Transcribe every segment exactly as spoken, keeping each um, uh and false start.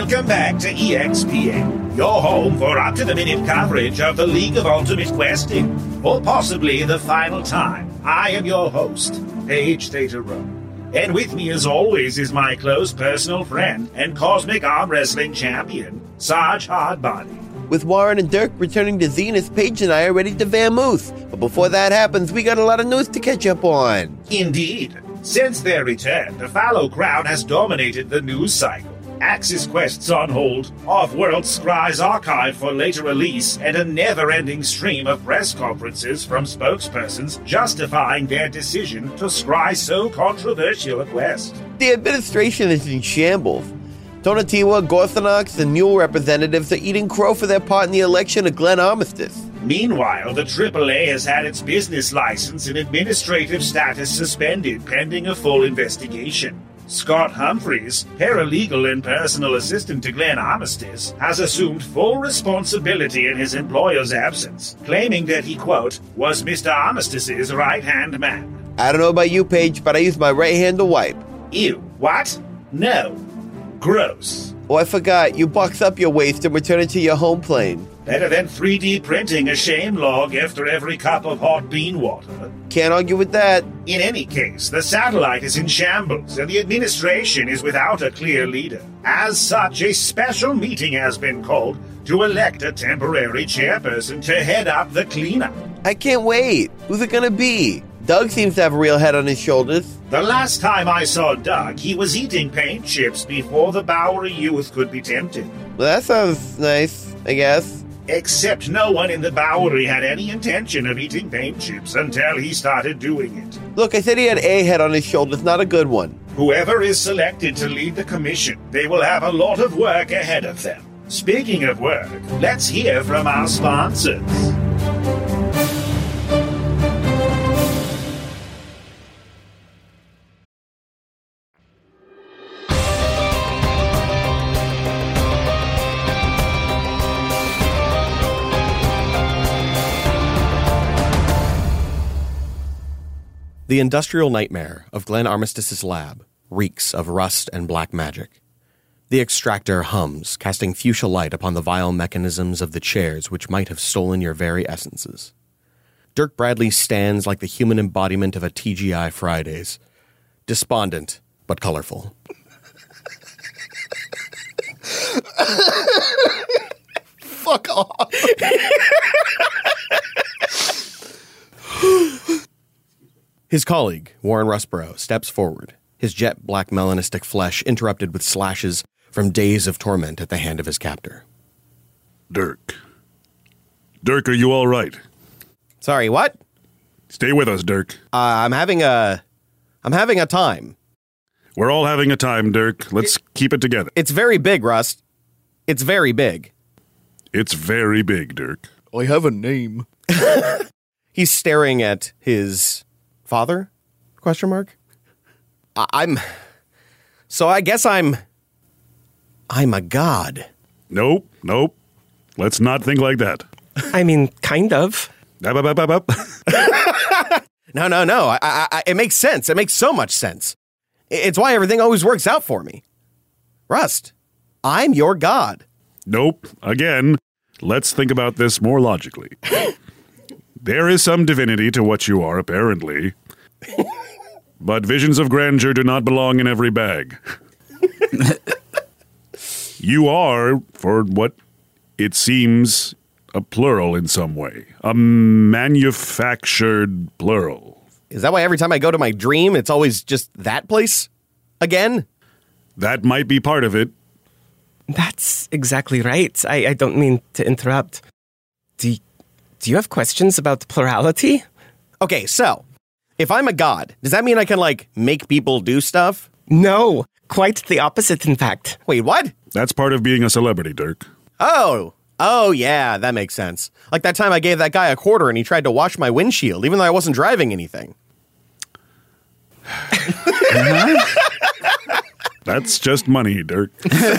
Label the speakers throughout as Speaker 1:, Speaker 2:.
Speaker 1: Welcome back to E X P N, your home for up-to-the-minute coverage of the League of Ultimate Questing, for possibly the final time. I am your host, Paige Theta Rho. And with me as always is my close personal friend and Cosmic Arm Wrestling Champion, Sarge Hardbody.
Speaker 2: With Warren and Dirk returning to Zenith, Paige and I are ready to vamoose. But before that happens, we got a lot of news to catch up on.
Speaker 1: Indeed. Since their return, the Fallow crowd has dominated the news cycle. Axis quests on hold, off-world scries archived for later release, and a never-ending stream of press conferences from spokespersons justifying their decision to scry so controversial a quest.
Speaker 2: The administration is in shambles. Tonatiuh, Gorthanox, and Mule representatives are eating crow for their part in the election of Glen Armistice.
Speaker 1: Meanwhile, the triple A has had its business license and administrative status suspended pending a full investigation. Scott Humphreys, paralegal and personal assistant to Glen Armistice, has assumed full responsibility in his employer's absence, claiming that he, quote, was Mister Armistice's right-hand man.
Speaker 2: I don't know about you, Paige, but I use my right hand to wipe.
Speaker 1: Ew, what? No. Gross.
Speaker 2: Oh, I forgot. You box up your waste and return it to your home plane.
Speaker 1: Better than three D printing a shame log after every cup of hot bean water.
Speaker 2: Can't argue with that.
Speaker 1: In any case, the satellite is in shambles, and the administration is without a clear leader. As such, a special meeting has been called to elect a temporary chairperson to head up the cleanup.
Speaker 2: I can't wait. Who's it gonna be? Doug seems to have a real head on his shoulders.
Speaker 1: The last time I saw Doug, he was eating paint chips before the Bowery youth could be tempted.
Speaker 2: Well, that sounds nice, I guess.
Speaker 1: Except no one in the Bowery had any intention of eating paint chips until he started doing it.
Speaker 2: Look, I said he had a head on his shoulders, not a good one.
Speaker 1: Whoever is selected to lead the commission, they will have a lot of work ahead of them. Speaking of work, let's hear from our sponsors.
Speaker 3: The industrial nightmare of Glen Armistice's lab reeks of rust and black magic. The extractor hums, casting fuchsia light upon the vile mechanisms of the chairs which might have stolen your very essences. Dirk Bradley stands like the human embodiment of a T G I Fridays, despondent but colorful.
Speaker 4: Fuck off.
Speaker 3: His colleague, Warren Russborough, steps forward, his jet black melanistic flesh interrupted with slashes from days of torment at the hand of his captor.
Speaker 5: Dirk. Dirk, are you all right?
Speaker 3: Sorry, what?
Speaker 5: Stay with us, Dirk.
Speaker 3: Uh, I'm having a... I'm having a time.
Speaker 5: We're all having a time, Dirk. Let's it, keep it together.
Speaker 3: It's very big, Rust. It's very big.
Speaker 5: It's very big, Dirk.
Speaker 4: I have a name.
Speaker 3: He's staring at his... father? Question mark? I- I'm... So I guess I'm... I'm a god.
Speaker 5: Nope, nope. Let's not think like that.
Speaker 6: I mean, kind of.
Speaker 5: Up, up, up, up, up.
Speaker 3: no, no, no. I, I, I, it makes sense. It makes so much sense. It's why everything always works out for me. Rust, I'm your god.
Speaker 5: Nope. Again, let's think about this more logically. There is some divinity to what you are, apparently. But visions of grandeur do not belong in every bag. You are, for what it seems, a plural in some way. A manufactured plural.
Speaker 3: Is that why every time I go to my dream, it's always just that place? Again?
Speaker 5: That might be part of it.
Speaker 6: That's exactly right. I, I don't mean to interrupt. Do, do you have questions about plurality?
Speaker 3: Okay, so, if I'm a god, does that mean I can, like, make people do stuff?
Speaker 6: No, quite the opposite, in fact.
Speaker 3: Wait, what?
Speaker 5: That's part of being a celebrity, Dirk.
Speaker 3: Oh, oh yeah, that makes sense. Like that time I gave that guy a quarter and he tried to wash my windshield, even though I wasn't driving anything.
Speaker 5: Uh-huh. That's just money, Dirk.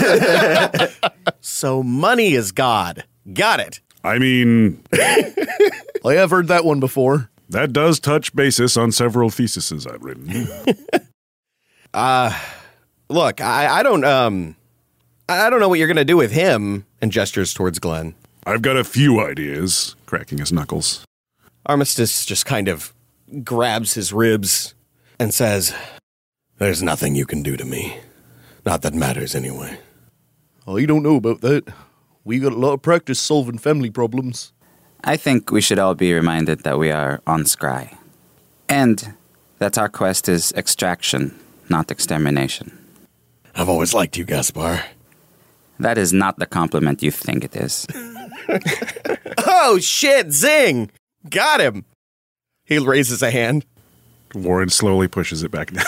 Speaker 3: So money is God. Got it.
Speaker 5: I mean...
Speaker 4: I have heard that one before.
Speaker 5: That does touch basis on several theses I've written.
Speaker 3: uh, look, I, I don't, um... I don't know what you're going to do with him, and gestures towards Glenn.
Speaker 5: I've got a few ideas, cracking his knuckles.
Speaker 3: Armistice just kind of grabs his ribs and says, "There's nothing you can do to me. Not that matters anyway."
Speaker 4: Oh, you don't know about that. We got a lot of practice solving family problems.
Speaker 7: I think we should all be reminded that we are on Scry. And that our quest is extraction, not extermination.
Speaker 3: I've always liked you, Gaspar.
Speaker 7: That is not the compliment you think it is.
Speaker 3: Oh, shit, zing! Got him! He raises a hand.
Speaker 5: Warren slowly pushes it back down.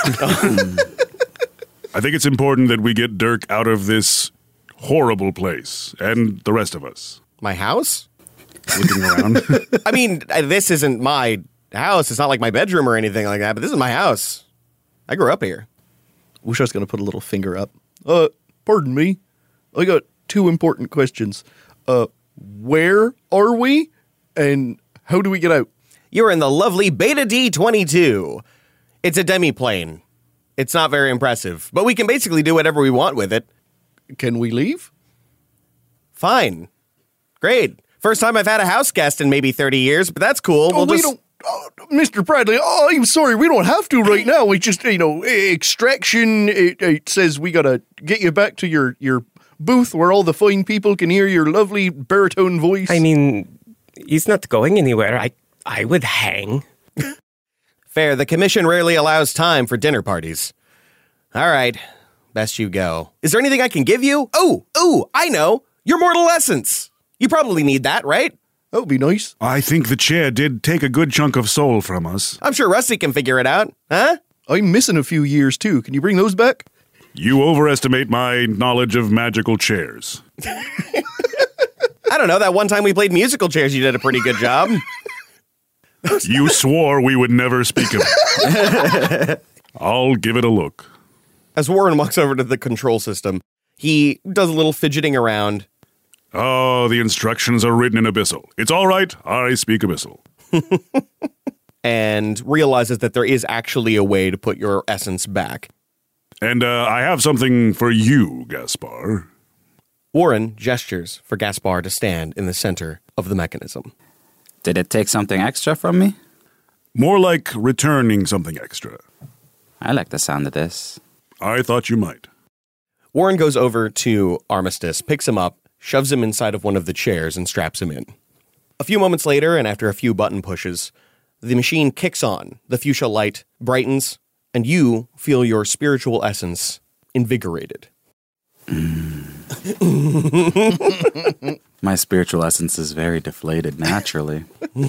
Speaker 5: I think it's important that we get Dirk out of this horrible place, and the rest of us.
Speaker 3: My house?
Speaker 5: Looking around.
Speaker 3: I mean, uh, this isn't my house. It's not like my bedroom or anything like that, but this is my house. I grew up here.
Speaker 4: Wusha's going to put a little finger up. Uh, pardon me. I got two important questions. Uh, where are we? And how do we get out?
Speaker 3: You're in the lovely Beta D twenty-two. It's a demi-plane. It's not very impressive, but we can basically do whatever we want with it.
Speaker 4: Can we leave?
Speaker 3: Fine. Great. First time I've had a house guest in maybe thirty years, but that's cool.
Speaker 4: Oh,
Speaker 3: we'll
Speaker 4: we
Speaker 3: just...
Speaker 4: don't... Oh, Mister Bradley, oh, I'm sorry, we don't have to right now. We just, you know, extraction, it, it says we got to get you back to your, your booth where all the fine people can hear your lovely baritone voice.
Speaker 6: I mean, he's not going anywhere. I, I would hang.
Speaker 3: Fair. The commission rarely allows time for dinner parties. All right. Best you go. Is there anything I can give you? Oh, oh, I know. Your mortal essence. You probably need that, right?
Speaker 4: That would be nice.
Speaker 5: I think the chair did take a good chunk of soul from us.
Speaker 3: I'm sure Rusty can figure it out. Huh?
Speaker 4: I'm missing a few years, too. Can you bring those back?
Speaker 5: You overestimate my knowledge of magical chairs.
Speaker 3: I don't know. That one time we played musical chairs, you did a pretty good job.
Speaker 5: You swore we would never speak of it. I'll give it a look.
Speaker 3: As Warren walks over to the control system, he does a little fidgeting around.
Speaker 5: Oh, the instructions are written in Abyssal. It's all right. I speak Abyssal.
Speaker 3: And realizes that there is actually a way to put your essence back.
Speaker 5: And uh, I have something for you, Gaspar.
Speaker 3: Warren gestures for Gaspar to stand in the center of the mechanism.
Speaker 7: Did it take something extra from me?
Speaker 5: More like returning something extra.
Speaker 7: I like the sound of this.
Speaker 5: I thought you might.
Speaker 3: Warren goes over to Armistice, picks him up, shoves him inside of one of the chairs, and straps him in. A few moments later, and after a few button pushes, the machine kicks on, the fuchsia light brightens, and you feel your spiritual essence invigorated.
Speaker 7: My spiritual essence is very deflated naturally.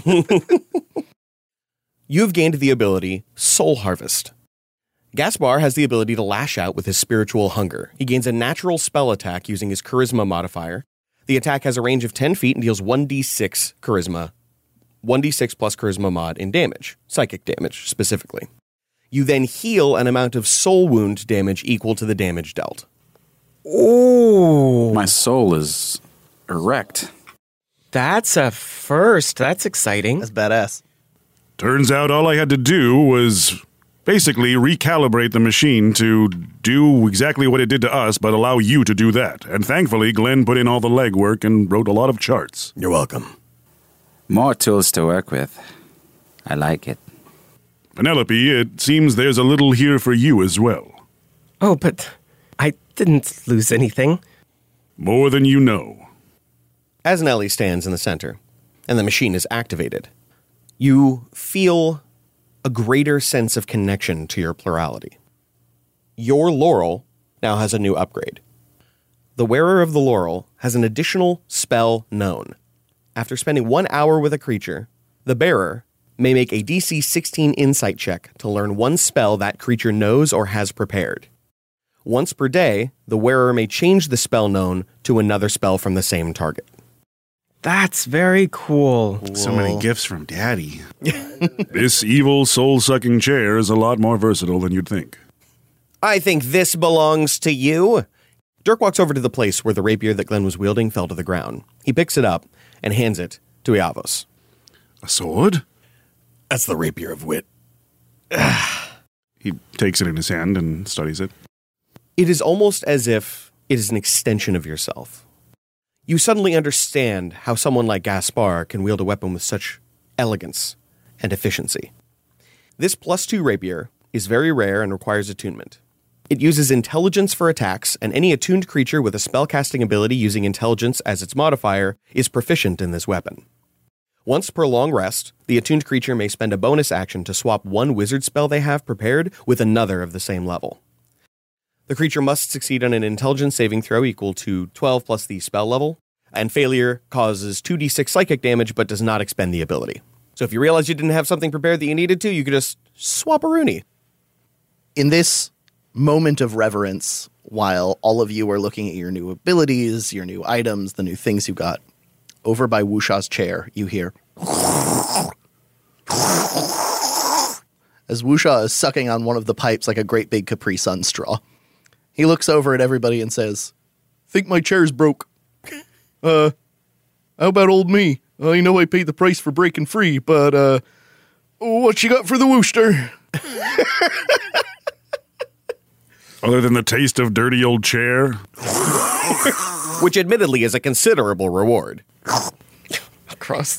Speaker 3: You've gained the ability Soul Harvest. Gaspar has the ability to lash out with his spiritual hunger. He gains a natural spell attack using his charisma modifier. The attack has a range of ten feet and deals one d six charisma, one d six plus charisma mod in damage, psychic damage specifically. You then heal an amount of soul wound damage equal to the damage dealt.
Speaker 6: Ooh.
Speaker 7: My soul is erect.
Speaker 6: That's a first. That's exciting.
Speaker 4: That's badass.
Speaker 5: Turns out all I had to do was basically recalibrate the machine to do exactly what it did to us, but allow you to do that. And thankfully, Glenn put in all the legwork and wrote a lot of charts.
Speaker 3: You're welcome.
Speaker 7: More tools to work with. I like it.
Speaker 5: Penelope, it seems there's a little here for you as well.
Speaker 6: Oh, but I didn't lose anything.
Speaker 5: More than you know.
Speaker 3: As Nellie stands in the center, and the machine is activated, you feel a greater sense of connection to your plurality. Your laurel now has a new upgrade. The wearer of the laurel has an additional spell known. After spending one hour with a creature, the bearer may make a D C sixteen insight check to learn one spell that creature knows or has prepared. Once per day, the wearer may change the spell known to another spell from the same target.
Speaker 6: That's very cool.
Speaker 5: So many gifts from Daddy. This evil, soul-sucking chair is a lot more versatile than you'd think.
Speaker 3: I think this belongs to you. Dirk walks over to the place where the rapier that Glenn was wielding fell to the ground. He picks it up and hands it to Iavos.
Speaker 5: A sword?
Speaker 3: That's the rapier of wit.
Speaker 5: He takes it in his hand and studies it.
Speaker 3: It is almost as if It is an extension of yourself. You suddenly understand how someone like Gaspar can wield a weapon with such elegance and efficiency. This plus two rapier is very rare and requires attunement. It uses intelligence for attacks, and any attuned creature with a spellcasting ability using intelligence as its modifier is proficient in this weapon. Once per long rest, the attuned creature may spend a bonus action to swap one wizard spell they have prepared with another of the same level. The creature must succeed on an intelligence saving throw equal to twelve plus the spell level, and failure causes two d six psychic damage but does not expend the ability. So if you realize you didn't have something prepared that you needed to, you could just swap a Rooney.
Speaker 4: In this moment of reverence, while all of you are looking at your new abilities, your new items, the new things you got, over by Wusha's chair, you hear as Wusha is sucking on one of the pipes like a great big Capri Sun straw. He looks over at everybody and says, "Think my chair's broke. Uh, how about old me? I know I paid the price for breaking free, but, uh, what you got for the Wooster?"
Speaker 5: Other than the taste of dirty old chair?
Speaker 3: Which admittedly is a considerable reward.
Speaker 6: Cross.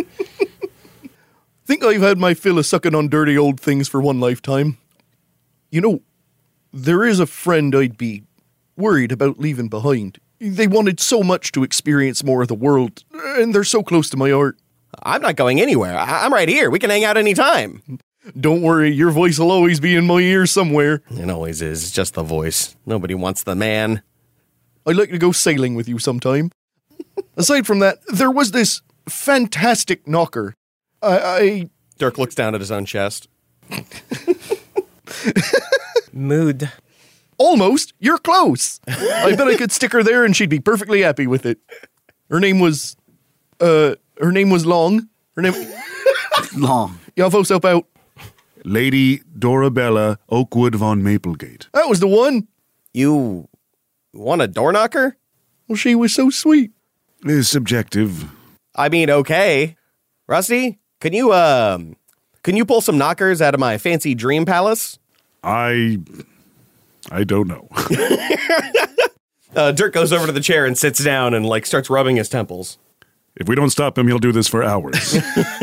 Speaker 4: Think I've had my fill of sucking on dirty old things for one lifetime. You know, there is a friend I'd be worried about leaving behind. They wanted so much to experience more of the world, and they're so close to my heart.
Speaker 3: I'm not going anywhere. I- I'm right here. We can hang out anytime.
Speaker 4: Don't worry, your voice will always be in my ear somewhere.
Speaker 3: It always is. It's just the voice. Nobody wants the man.
Speaker 4: I'd like to go sailing with you sometime. Aside from that, there was this fantastic knocker. I... I
Speaker 3: Dirk looks down at his own chest.
Speaker 6: Mood.
Speaker 4: Almost. You're close. I bet I could stick her there and she'd be perfectly happy with it. Her name was... Uh, her name was Long. Her name...
Speaker 7: Long.
Speaker 4: Y'all folks help out.
Speaker 5: Lady Dorabella Oakwood von Maplegate.
Speaker 4: That was the one.
Speaker 3: You want a door knocker?
Speaker 4: Well, she was so sweet.
Speaker 5: Is subjective.
Speaker 3: I mean, okay. Rusty, can you, um, can you pull some knockers out of my fancy dream palace?
Speaker 5: I... I don't know.
Speaker 3: Uh, Dirk goes over to the chair and sits down and, like, starts rubbing his temples.
Speaker 5: If we don't stop him, he'll do this for hours.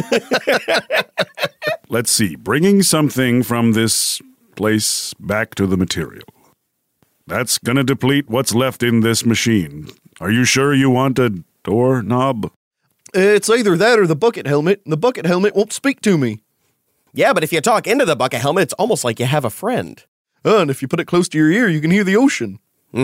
Speaker 5: Let's see. Bringing something from this place back to the material. That's gonna deplete what's left in this machine. Are you sure you want a door knob?
Speaker 4: It's either that or the bucket helmet, and the bucket helmet won't speak to me.
Speaker 3: Yeah, but if you talk into the bucket helmet, it's almost like you have a friend.
Speaker 4: Uh, and if you put it close to your ear, you can hear the ocean.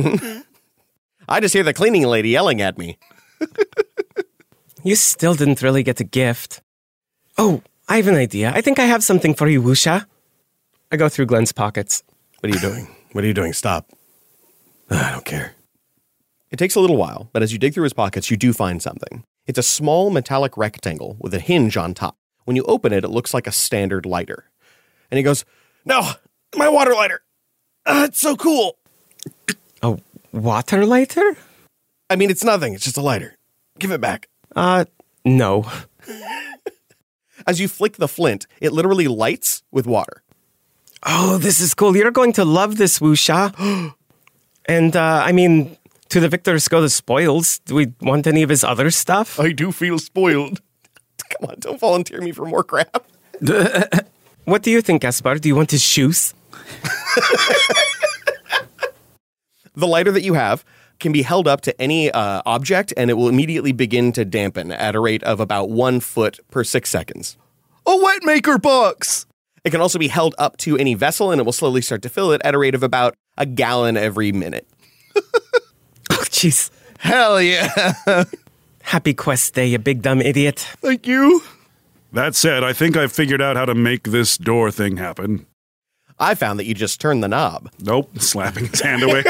Speaker 3: I just hear the cleaning lady yelling at me.
Speaker 6: You still didn't really get a gift. Oh, I have an idea. I think I have something for you, Wusha. I go through Glenn's pockets.
Speaker 3: What are you doing? What are you doing? Stop. Ugh, I don't care. It takes a little while, but as you dig through his pockets, you do find something. It's a small metallic rectangle with a hinge on top. When you open it, it looks like a standard lighter. And he goes, "No, my water lighter. Uh, it's so cool."
Speaker 6: A water lighter?
Speaker 3: I mean, it's nothing. It's just a lighter. Give it back.
Speaker 6: Uh, no.
Speaker 3: As you flick the flint, it literally lights with water.
Speaker 6: Oh, this is cool. You're going to love this, Wusha. And, uh, I mean, to the victors go the spoils. Do we want any of his other stuff?
Speaker 4: I do feel spoiled.
Speaker 3: Come on, don't volunteer me for more crap.
Speaker 6: What do you think, Gaspar? Do you want his shoes?
Speaker 3: The lighter that you have can be held up to any uh, object, and it will immediately begin to dampen at a rate of about one foot per six seconds.
Speaker 4: A wet maker box!
Speaker 3: It can also be held up to any vessel, and it will slowly start to fill it at a rate of about a gallon every minute.
Speaker 6: Oh, jeez.
Speaker 4: Hell yeah!
Speaker 6: Happy quest day, you big dumb idiot.
Speaker 4: Thank you.
Speaker 5: That said, I think I've figured out how to make this door thing happen.
Speaker 3: I found that you just turn the knob.
Speaker 5: Nope, slapping his hand away.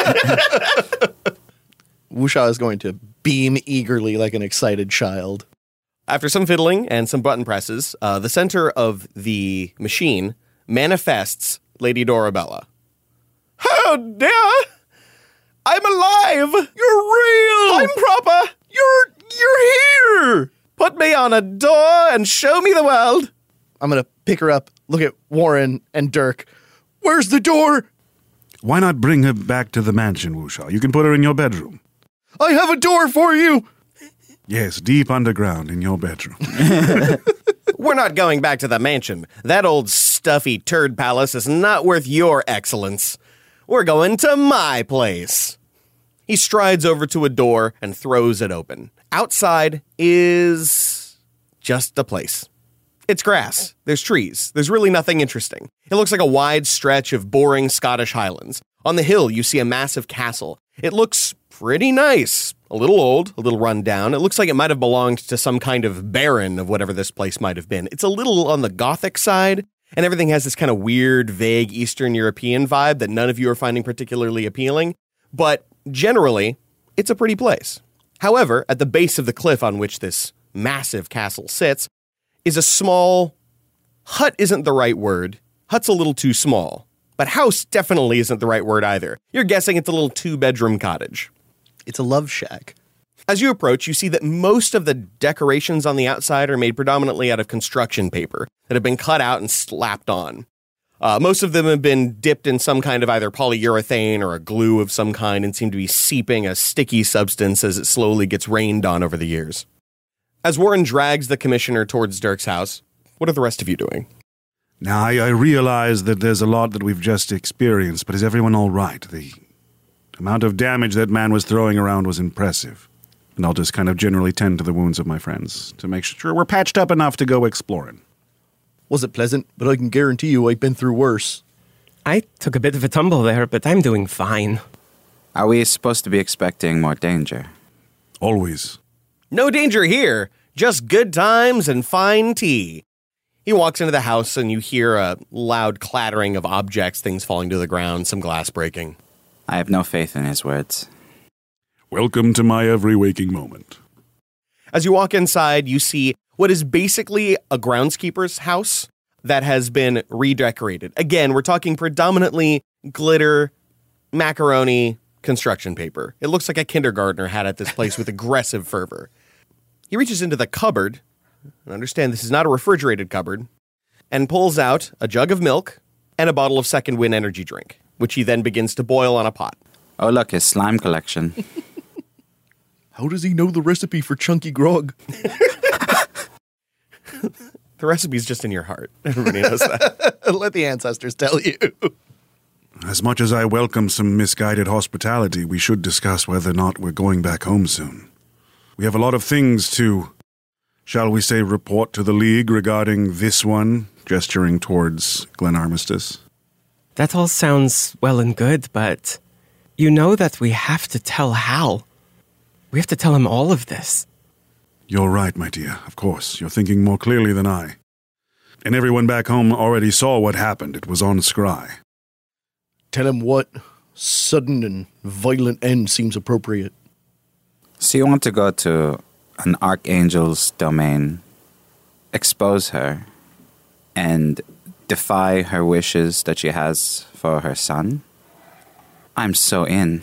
Speaker 4: Wusha is going to beam eagerly like an excited child.
Speaker 3: After some fiddling and some button presses, uh, the center of the machine manifests Lady Dorabella. Oh, dear! I'm alive! You're real! I'm proper! You're, you're here! Put me on a door and show me the world!
Speaker 4: I'm going to pick her up, look at Warren and Dirk. Where's the door?
Speaker 5: Why not bring her back to the mansion, Wusha? You can put her in your bedroom.
Speaker 4: I have a door for you!
Speaker 5: Yes, deep underground in your bedroom.
Speaker 3: We're not going back to the mansion. That old stuffy turd palace is not worth your excellence. We're going to my place. He strides over to a door and throws it open. Outside is just a place. It's grass. There's trees. There's really nothing interesting. It looks like a wide stretch of boring Scottish highlands. On the hill, you see a massive castle. It looks pretty nice. A little old, a little run down. It looks like it might have belonged to some kind of baron of whatever this place might have been. It's a little on the Gothic side, and everything has this kind of weird, vague Eastern European vibe that none of you are finding particularly appealing. But generally, it's a pretty place. However, at the base of the cliff on which this massive castle sits is a small... Hut isn't the right word. Hut's a little too small. But house definitely isn't the right word either. You're guessing it's a little two-bedroom cottage.
Speaker 4: It's a love shack.
Speaker 3: As you approach, you see that most of the decorations on the outside are made predominantly out of construction paper that have been cut out and slapped on. Uh, most of them have been dipped in some kind of either polyurethane or a glue of some kind and seem to be seeping a sticky substance as it slowly gets rained on over the years. As Warren drags the commissioner towards Dirk's house, what are the rest of you doing?
Speaker 5: Now, I, I realize that there's a lot that we've just experienced, but is everyone all right? The amount of damage that man was throwing around was impressive. And I'll just kind of generally tend to the wounds of my friends to make sure we're patched up enough to go exploring.
Speaker 4: Was it pleasant? But I can guarantee you I've been through worse.
Speaker 6: I took a bit of a tumble there, but I'm doing fine.
Speaker 7: Are we supposed to be expecting more danger?
Speaker 5: Always.
Speaker 3: No danger here, just good times and fine tea. He walks into the house and you hear a loud clattering of objects, things falling to the ground, some glass breaking.
Speaker 7: I have no faith in his words.
Speaker 5: Welcome to my every waking moment.
Speaker 3: As you walk inside, you see what is basically a groundskeeper's house that has been redecorated. Again, we're talking predominantly glitter, macaroni, construction paper. It looks like a kindergartner had at this place with aggressive fervor. He reaches into the cupboard, and understand this is not a refrigerated cupboard, and pulls out a jug of milk and a bottle of Second Wind energy drink, which he then begins to boil on a pot.
Speaker 7: Oh, look, his slime collection.
Speaker 4: How does he know the recipe for chunky grog?
Speaker 3: The recipe's just in your heart. Everybody knows that.
Speaker 4: Let the ancestors tell you.
Speaker 5: As much as I welcome some misguided hospitality, we should discuss whether or not we're going back home soon. We have a lot of things to, shall we say, report to the League regarding this one, gesturing towards Glen Armistice.
Speaker 6: That all sounds well and good, but you know that we have to tell Hal. We have to tell him all of this.
Speaker 5: You're right, my dear. Of course, you're thinking more clearly than I. And everyone back home already saw what happened. It was on Scry.
Speaker 4: Tell him what sudden and violent end seems appropriate.
Speaker 7: So you want to go to an archangel's domain, expose her, and defy her wishes that she has for her son? I'm so in.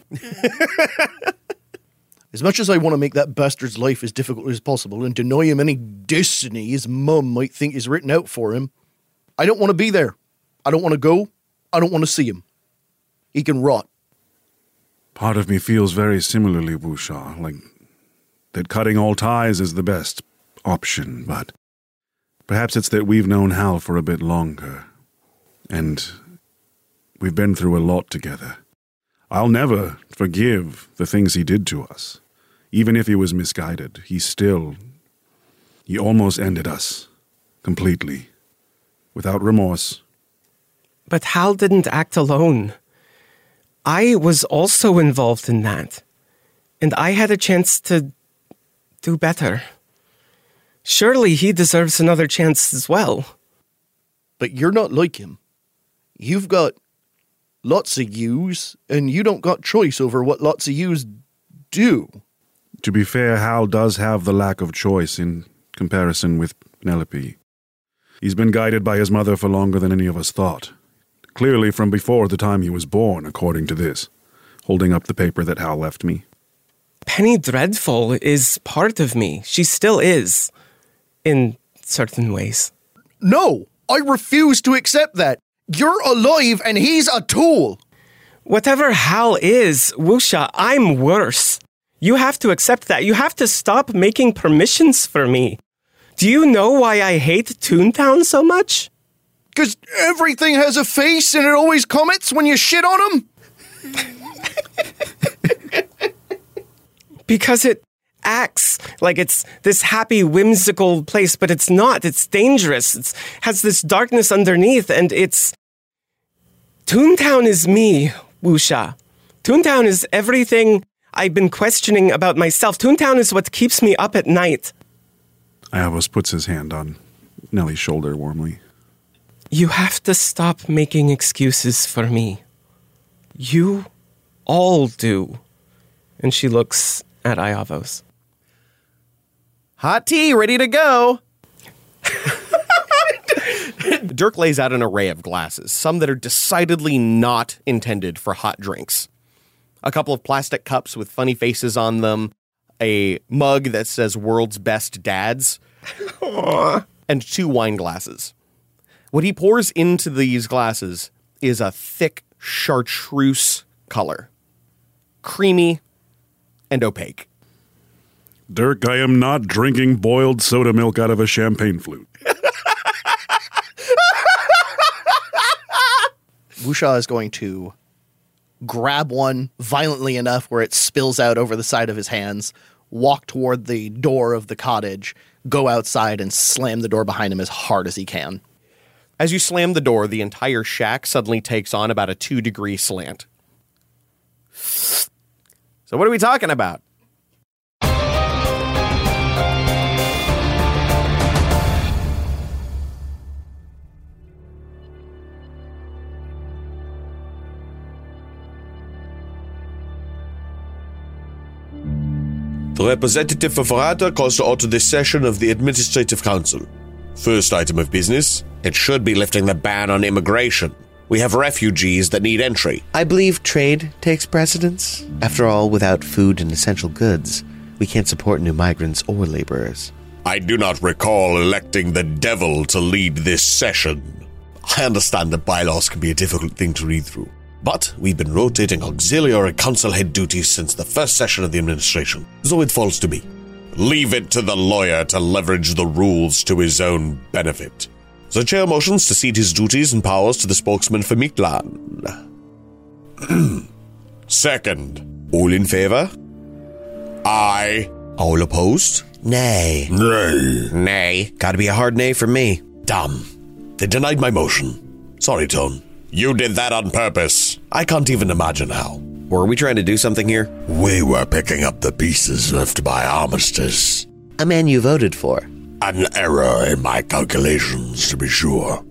Speaker 4: As much as I want to make that bastard's life as difficult as possible and deny him any destiny his mum might think is written out for him, I don't want to be there. I don't want to go. I don't want to see him. He can rot.
Speaker 5: Part of me feels very similarly, Wusha, like that cutting all ties is the best option, but perhaps it's that we've known Hal for a bit longer, and we've been through a lot together. I'll never forgive the things he did to us. Even if he was misguided, he still, he almost ended us completely, without remorse.
Speaker 6: But Hal didn't act alone. I was also involved in that. And I had a chance to do better. Surely he deserves another chance as well.
Speaker 4: But you're not like him. You've got lots of yous, and you don't got choice over what lots of yous do.
Speaker 5: To be fair, Hal does have the lack of choice in comparison with Penelope. He's been guided by his mother for longer than any of us thought. Clearly from before the time he was born, according to this, holding up the paper that Hal left me.
Speaker 6: Penny Dreadful is part of me. She still is, in certain ways.
Speaker 4: No, I refuse to accept that. You're alive and he's a tool.
Speaker 6: Whatever Hal is, Wuxia, I'm worse. You have to accept that. You have to stop making permissions for me. Do you know why I hate Toontown so much?
Speaker 4: Because everything has a face and it always comments when you shit on them?
Speaker 6: Because it acts like it's this happy, whimsical place, but it's not. It's dangerous. It has this darkness underneath, and it's... Toontown is me, Wuxia. Toontown is everything I've been questioning about myself. Toontown is what keeps me up at night.
Speaker 5: Iavos puts his hand on Nellie's shoulder warmly.
Speaker 6: You have to stop making excuses for me. You all do. And she looks at Iavos.
Speaker 2: Hot tea, ready to go.
Speaker 3: Dirk lays out an array of glasses, some that are decidedly not intended for hot drinks. A couple of plastic cups with funny faces on them, a mug that says World's Best Dads, and two wine glasses. What he pours into these glasses is a thick chartreuse color. Creamy and opaque.
Speaker 5: Dirk, I am not drinking boiled soda milk out of a champagne flute.
Speaker 4: Wuxia is going to grab one violently enough where it spills out over the side of his hands, walk toward the door of the cottage, go outside, and slam the door behind him as hard as he can.
Speaker 3: As you slam the door, the entire shack suddenly takes on about a two-degree slant. So what are we talking about?
Speaker 8: The representative of Varata calls to order this session of the Administrative Council. First item of business, it should be lifting the ban on immigration. We have refugees that need entry.
Speaker 2: I believe trade takes precedence. After all, without food and essential goods, we can't support new migrants or laborers.
Speaker 8: I do not recall electing the devil to lead this session. I understand that bylaws can be a difficult thing to read through. But we've been rotating auxiliary council head duties since the first session of the administration, so it falls to me. Leave it to the lawyer to leverage the rules to his own benefit. The chair motions to cede his duties and powers to the spokesman for Mictlan. Second. All in favor? Aye. All opposed?
Speaker 2: Nay.
Speaker 8: Nay.
Speaker 2: Nay. Gotta be a hard nay for me.
Speaker 8: Damn. They denied my motion. Sorry, Tone. You did that on purpose. I can't even imagine how.
Speaker 2: Were we trying to do something here?
Speaker 8: We were picking up the pieces left by Armistice.
Speaker 2: A man you voted for.
Speaker 8: An error in my calculations, to be sure.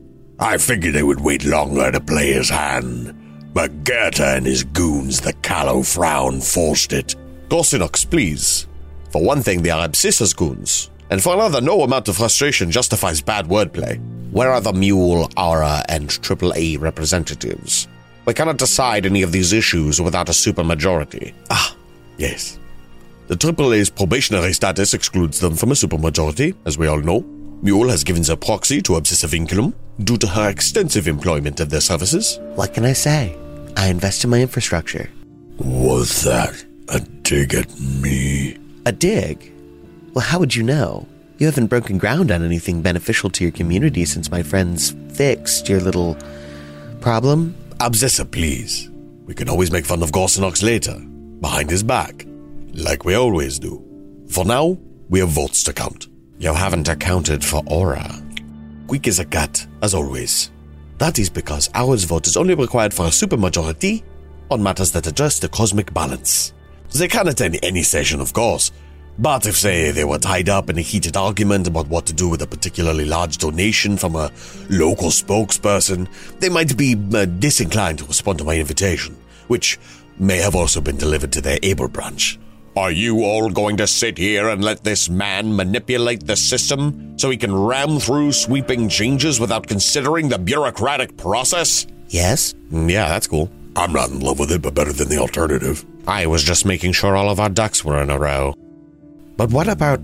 Speaker 8: I figured they would wait longer to play his hand, but Goethe and his goons, the callow frown, forced it. Gorsinox, please. For one thing, they are Abscissa's goons, and for another, no amount of frustration justifies bad wordplay. Where are the Mule, Aura, and triple A representatives? We cannot decide any of these issues without a supermajority. Ah, yes. The triple A's probationary status excludes them from a supermajority, as we all know. Mule has given their proxy to Abscissa Vinculum due to her extensive employment of their services.
Speaker 2: What can I say? I invest in my infrastructure.
Speaker 8: Was that a dig at me?
Speaker 2: A dig? Well, how would you know? You haven't broken ground on anything beneficial to your community since my friends fixed your little problem.
Speaker 8: Abscissa, please. We can always make fun of Gorsinox later, behind his back, like we always do. For now, we have votes to count.
Speaker 2: You haven't accounted for Aura.
Speaker 8: Quick as a cat, as always. That is because Aura's vote is only required for a supermajority on matters that address the cosmic balance. They can attend any session, of course, but if, say, they were tied up in a heated argument about what to do with a particularly large donation from a local spokesperson, they might be uh, disinclined to respond to my invitation, which may have also been delivered to their able branch. Are you all going to sit here and let this man manipulate the system so he can ram through sweeping changes without considering the bureaucratic process?
Speaker 2: Yes?
Speaker 8: Yeah, that's cool. I'm not in love with it, but better than the alternative. I was just making sure all of our ducks were in a row. But what about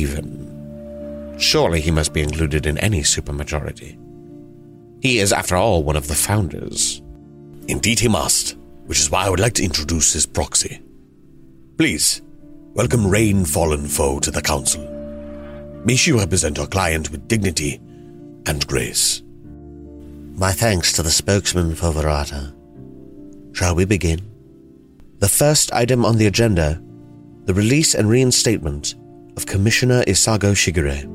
Speaker 8: Maven? Surely he must be included in any supermajority. He is, after all, one of the founders. Indeed he must, which is why I would like to introduce his proxy. Please, welcome Rain Fallen Foe to the council. May she represent our client with dignity and grace.
Speaker 2: My thanks to the spokesman for Verata. Shall we begin? The first item on the agenda, the release and reinstatement of Commissioner Isago Shigure.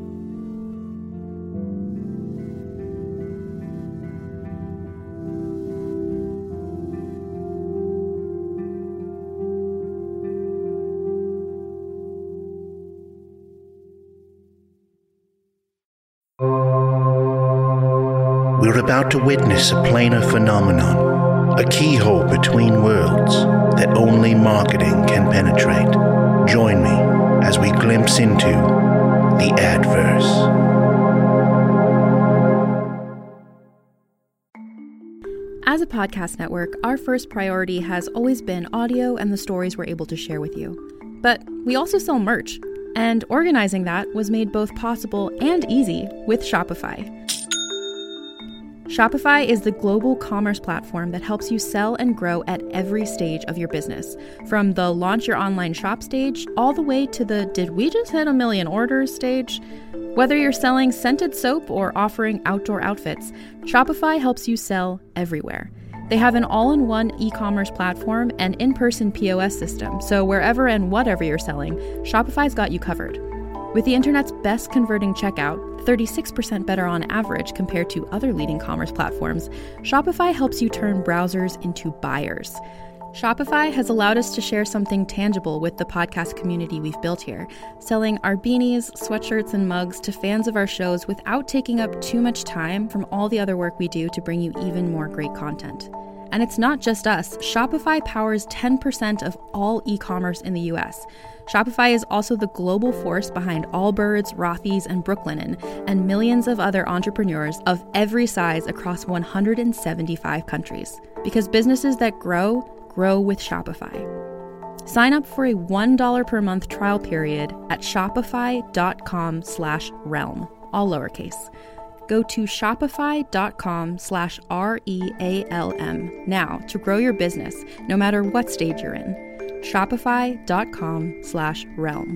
Speaker 9: We're about to witness a planar phenomenon, a keyhole between worlds that only marketing can penetrate. Join me as we glimpse into the Adverse.
Speaker 10: As a podcast network, our first priority has always been audio and the stories we're able to share with you. But we also sell merch, and organizing that was made both possible and easy with Shopify. Shopify is the global commerce platform that helps you sell and grow at every stage of your business, from the launch your online shop stage all the way to the did we just hit a million orders stage. Whether you're selling scented soap or offering outdoor outfits, Shopify helps you sell everywhere. They have an all-in-one e-commerce platform and in-person P O S system, so wherever and whatever you're selling, Shopify's got you covered. With the internet's best converting checkout, thirty-six percent better on average compared to other leading commerce platforms, Shopify helps you turn browsers into buyers. Shopify has allowed us to share something tangible with the podcast community we've built here, selling our beanies, sweatshirts, and mugs to fans of our shows without taking up too much time from all the other work we do to bring you even more great content. And it's not just us. Shopify powers ten percent of all e-commerce in the U S. Shopify is also the global force behind Allbirds, Rothy's, and Brooklinen, and millions of other entrepreneurs of every size across one hundred seventy-five countries. Because businesses that grow, grow with Shopify. Sign up for a one dollar per month trial period at shopify.com slash realm, all lowercase. Go to shopify.com slash R-E-A-L-M now to grow your business, no matter what stage you're in. Shopify.com slash realm.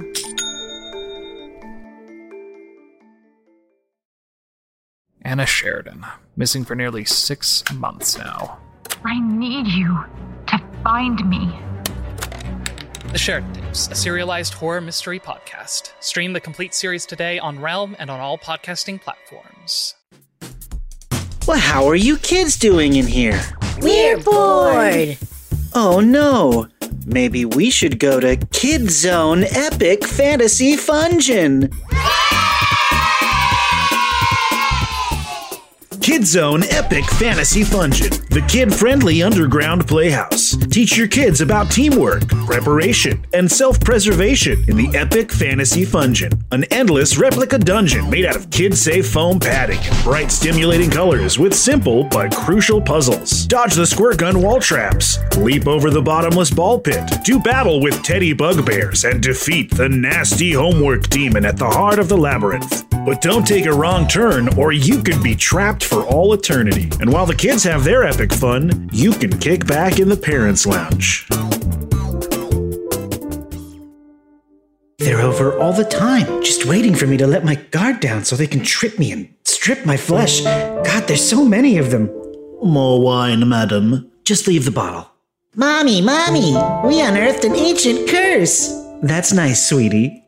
Speaker 11: Anna Sheridan, missing for nearly six months now.
Speaker 12: I need you to find me.
Speaker 13: The Sheridan Tapes, a serialized horror mystery podcast. Stream the complete series today on Realm and on all podcasting platforms.
Speaker 14: Well, how are you kids doing in here?
Speaker 15: We're bored.
Speaker 14: Oh no. Maybe we should go to Kid Zone Epic Fantasy Fungin.
Speaker 16: Kid Zone Epic Fantasy Fungin, the kid-friendly underground playhouse. Teach your kids about teamwork, preparation, and self-preservation in the Epic Fantasy Fungin, an endless replica dungeon made out of kid-safe foam padding and bright stimulating colors with simple but crucial puzzles. Dodge the squirt gun wall traps, leap over the bottomless ball pit, do battle with teddy bugbears, and defeat the nasty homework demon at the heart of the labyrinth. But don't take a wrong turn or you could be trapped for all eternity. And while the kids have their epic fun, you can kick back in the parents' lounge.
Speaker 14: They're over all the time, just waiting for me to let my guard down so they can trip me and strip my flesh. God, there's so many of them.
Speaker 16: More wine, madam.
Speaker 14: Just leave the bottle.
Speaker 15: Mommy, Mommy, we unearthed an ancient curse.
Speaker 14: That's nice, sweetie.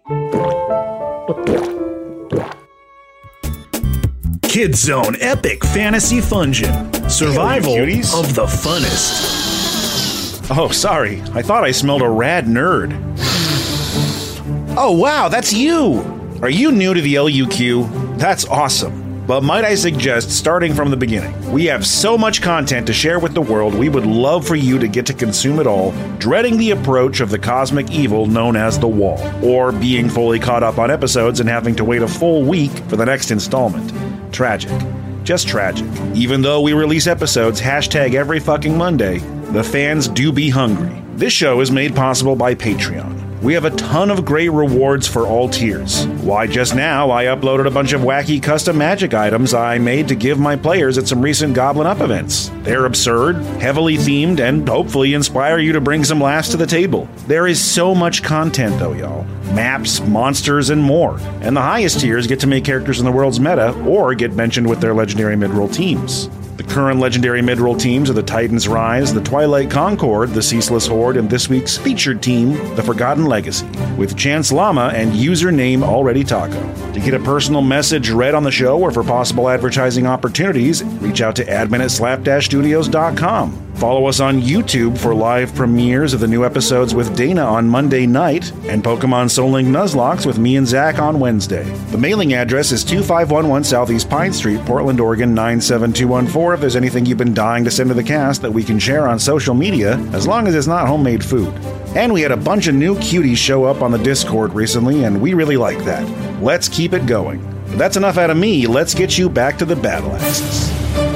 Speaker 16: Kid Zone Epic Fantasy Fungin. Survival
Speaker 17: hey,
Speaker 16: of the funnest.
Speaker 17: Oh, sorry. I thought I smelled a rad nerd. Oh, wow, that's you! Are you new to the L U Q? That's awesome. But might I suggest starting from the beginning? We have so much content to share with the world, we would love for you to get to consume it all, dreading the approach of the cosmic evil known as the Wall, or being fully caught up on episodes and having to wait a full week for the next installment. Tragic. Just tragic. Even though we release episodes hashtag every fucking Monday, the fans do be hungry. This show is made possible by Patreon. We have a ton of great rewards for all tiers. Why, just now I uploaded a bunch of wacky custom magic items I made to give my players at some recent Goblin Up events. They're absurd, heavily themed, and hopefully inspire you to bring some laughs to the table. There is so much content though, y'all. Maps, monsters, and more. And the highest tiers get to make characters in the world's meta or get mentioned with their legendary mid-roll teams. The current legendary mid-roll teams are the Titans Rise, the Twilight Concord, the Ceaseless Horde, and this week's featured team, the Forgotten Legacy, with Chance Llama and username Already Taco. To get a personal message read on the show or for possible advertising opportunities, reach out to admin at slapdash studios dot com. Follow us on YouTube for live premieres of the new episodes with Dana on Monday night and Pokemon Soul Link Nuzlocke with me and Zach on Wednesday. The mailing address is two five one one Southeast Pine Street, Portland, Oregon nine seven two one four if there's anything you've been dying to send to the cast that we can share on social media, as long as it's not homemade food. And we had a bunch of new cuties show up on the Discord recently, and we really like that. Let's keep it going. But that's enough out of me. Let's get you back to the battle axes.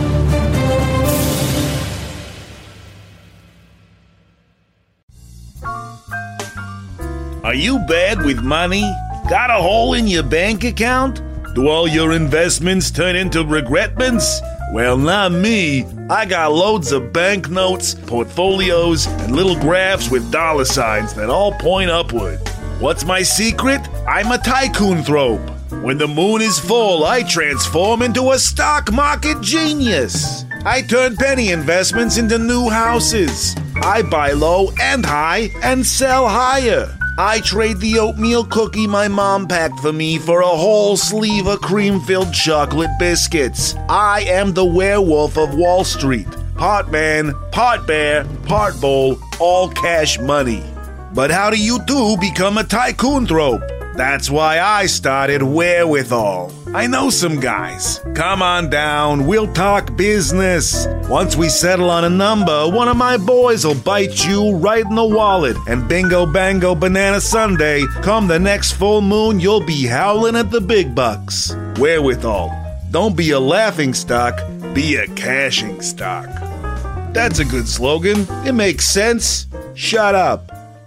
Speaker 1: Are you bad with money? Got a hole in your bank account? Do all your investments turn into regretments? Well, not me. I got loads of banknotes, portfolios, and little graphs with dollar signs that all point upward. What's my secret? I'm a tycoonthrope. When the moon is full, I transform into a stock market genius. I turn penny investments into new houses. I buy low and high and sell higher. I trade the oatmeal cookie my mom packed for me for a whole sleeve of cream-filled chocolate biscuits. I am the werewolf of Wall Street. Part man, part bear, part bull, all cash money. But how do you two become a tycoonthrope? That's why I started Wherewithal. I know some guys. Come on down, we'll talk business. Once we settle on a number, one of my boys will bite you right in the wallet. And bingo bango banana Sunday, come the next full moon, you'll be howling at the big bucks. Wherewithal. Don't be a laughing stock, be a cashing stock. That's a good slogan. It makes sense. Shut up.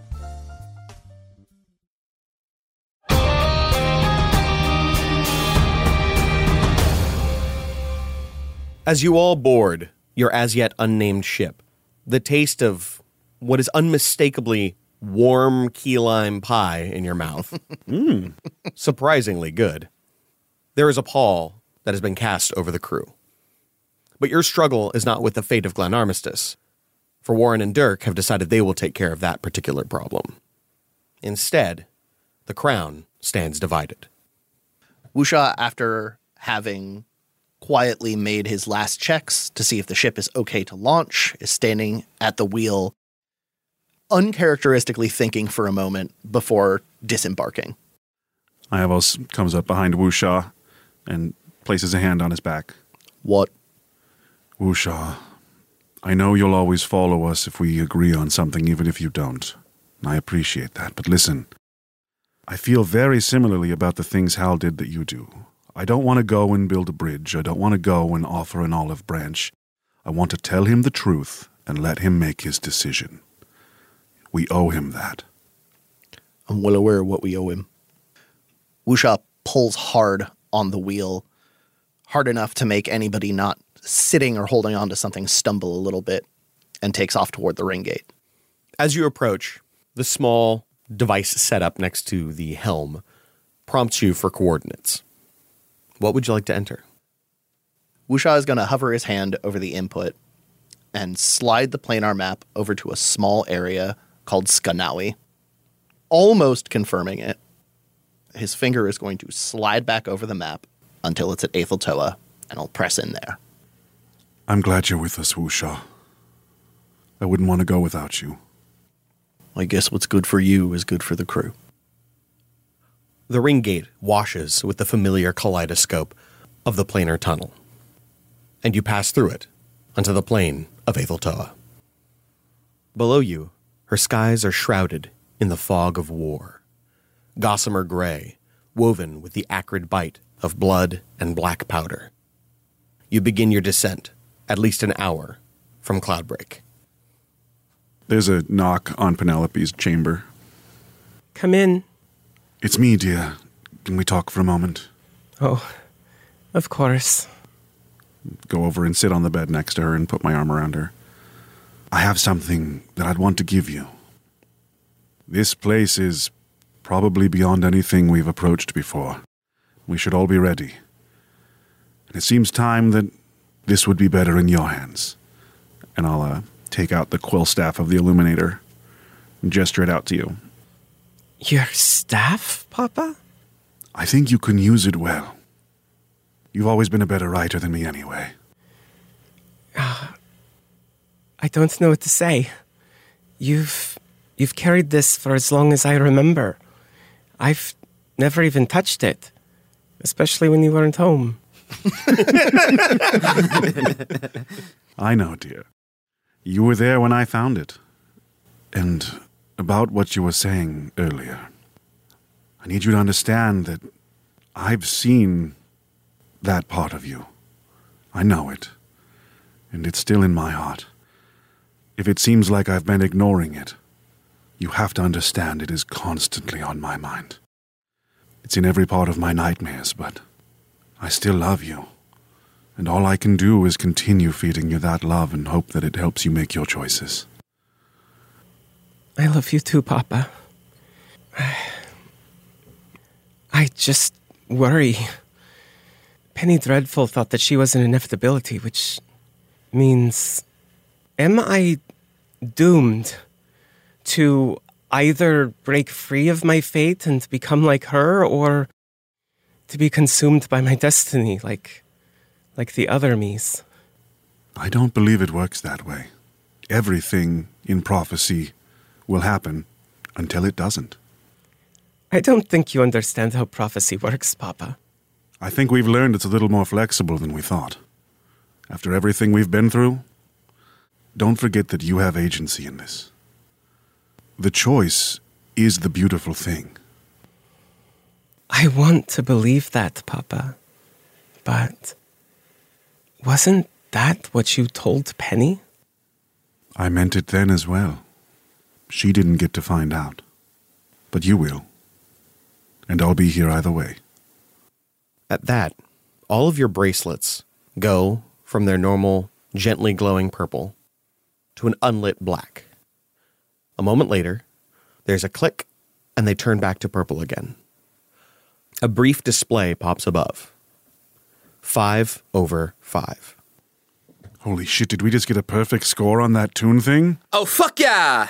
Speaker 3: As you all board your as yet unnamed ship, the taste of what is unmistakably warm key lime pie in your mouth, mm, surprisingly good, there is a pall that has been cast over the crew. But your struggle is not with the fate of Glen Armistice, for Warren and Dirk have decided they will take care of that particular problem. Instead, the crown stands divided.
Speaker 4: Wusha, after having quietly made his last checks to see if the ship is okay to launch, is standing at the wheel, uncharacteristically thinking for a moment before disembarking.
Speaker 5: Iavos comes up behind Wusha and places a hand on his back.
Speaker 4: What?
Speaker 5: Wusha, I know you'll always follow us if we agree on something, even if you don't. I appreciate that, but listen, I feel very similarly about the things Hal did that you do. I don't want to go and build a bridge. I don't want to go and offer an olive branch. I want to tell him the truth and let him make his decision. We owe him that.
Speaker 4: I'm well aware of what we owe him. Wusha pulls hard on the wheel, hard enough to make anybody not sitting or holding on to something stumble a little bit, and takes off toward the ring gate.
Speaker 3: As you approach, the small device set up next to the helm prompts you for coordinates. What would you like to enter?
Speaker 4: Wusha is going to hover his hand over the input and slide the planar map over to a small area called Skanawi, almost confirming it. His finger is going to slide back over the map until it's at Aetheltoa, and he'll press in there.
Speaker 5: I'm glad you're with us, Wusha. I wouldn't want to go without you.
Speaker 4: I guess what's good for you is good for the crew.
Speaker 3: The ring gate washes with the familiar kaleidoscope of the planar tunnel, and you pass through it onto the plain of Aetheltoa. Below you, her skies are shrouded in the fog of war, gossamer gray, woven with the acrid bite of blood and black powder. You begin your descent, at least an hour from Cloudbreak.
Speaker 5: There's a knock on Penelope's chamber.
Speaker 6: come in.
Speaker 5: It's me, dear. Can we talk for a moment?
Speaker 6: Oh, of course.
Speaker 5: Go over and sit on the bed next to her and put my arm around her. I have something that I'd want to give you. This place is probably beyond anything we've approached before. We should all be ready. And it seems time that this would be better in your hands. And I'll uh, take out the quill staff of the Illuminator and gesture it out to you.
Speaker 6: Your staff, Papa?
Speaker 5: I think you can use it well. You've always been a better writer than me anyway.
Speaker 6: Uh, I don't know what to say. You've you've carried this for as long as I remember. I've never even touched it, especially when you weren't home.
Speaker 5: I know, dear. You were there when I found it. And about what you were saying earlier, I need you to understand that I've seen that part of you. I know it. And it's still in my heart. If it seems like I've been ignoring it, you have to understand it is constantly on my mind. It's in every part of my nightmares, but I still love you. And all I can do is continue feeding you that love and hope that it helps you make your choices.
Speaker 6: I love you too, Papa. I just worry. Penny Dreadful thought that she was an inevitability, which means... Am I doomed to either break free of my fate and become like her, or to be consumed by my destiny like, like the other me's?
Speaker 5: I don't believe it works that way. Everything in prophecy will happen until it doesn't.
Speaker 6: I don't think you understand how prophecy works, Papa.
Speaker 5: I think we've learned it's a little more flexible than we thought. After everything we've been through, don't forget that you have agency in this. The choice is the beautiful thing.
Speaker 6: I want to believe that, Papa. But wasn't that what you told Penny?
Speaker 5: I meant it then as well. She didn't get to find out. But you will. And I'll be here either way.
Speaker 3: At that, all of your bracelets go from their normal, gently glowing purple to an unlit black. A moment later, there's a click, and they turn back to purple again. A brief display pops above. Five over five.
Speaker 5: Holy shit, did we just get a perfect score on that tune thing?
Speaker 18: Oh, fuck yeah!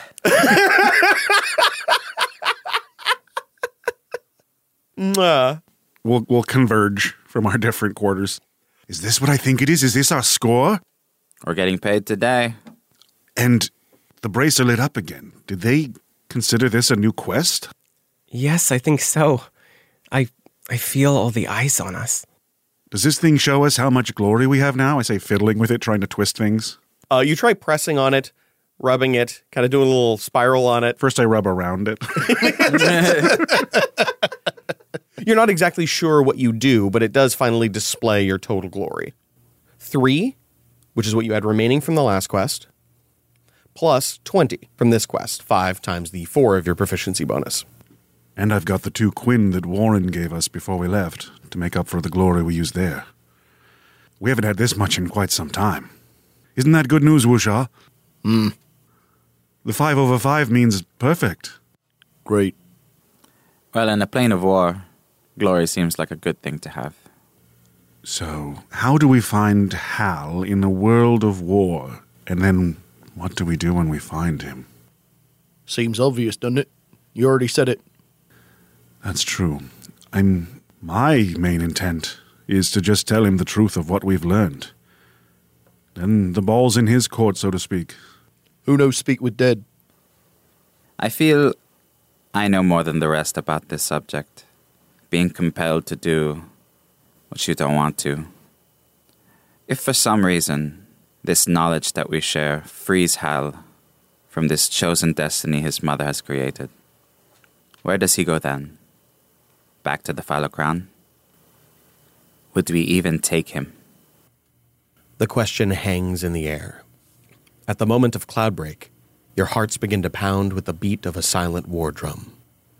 Speaker 5: Mwah. We'll, we'll converge from our different quarters. Is this what I think it is? Is this our score?
Speaker 7: We're getting paid today.
Speaker 5: And the bracer lit up again. Did they consider this a new quest?
Speaker 6: Yes, I think so. I I feel all the eyes on us.
Speaker 5: Does this thing show us how much glory we have now? I say fiddling with it, trying to twist things.
Speaker 3: Uh, you try pressing on it, rubbing it, kind of doing a little spiral on it.
Speaker 5: First I rub around it.
Speaker 3: You're not exactly sure what you do, but it does finally display your total glory. Three, which is what you had remaining from the last quest, plus twenty from this quest, five times the four of your proficiency bonus.
Speaker 5: And I've got the two Quinn that Warren gave us before we left to make up for the glory we used there. We haven't had this much in quite some time. Isn't that good news, Wusha?
Speaker 4: Hmm.
Speaker 5: The five over five means perfect.
Speaker 4: Great.
Speaker 7: Well, in a plane of war, glory seems like a good thing to have.
Speaker 5: So, how do we find Hal in a world of war? And then, what do we do when we find him?
Speaker 4: Seems obvious, doesn't it? You already said it.
Speaker 5: That's true. I'm... My main intent is to just tell him the truth of what we've learned. Then the ball's in his court, so to speak.
Speaker 4: Who knows speak with dead?
Speaker 7: I feel I know more than the rest about this subject. Being compelled to do what you don't want to. If for some reason this knowledge that we share frees Hal from this chosen destiny his mother has created, where does he go then? Back to the Phallocrown? Would we even take him?
Speaker 3: The question hangs in the air. At the moment of Cloudbreak, your hearts begin to pound with the beat of a silent war drum.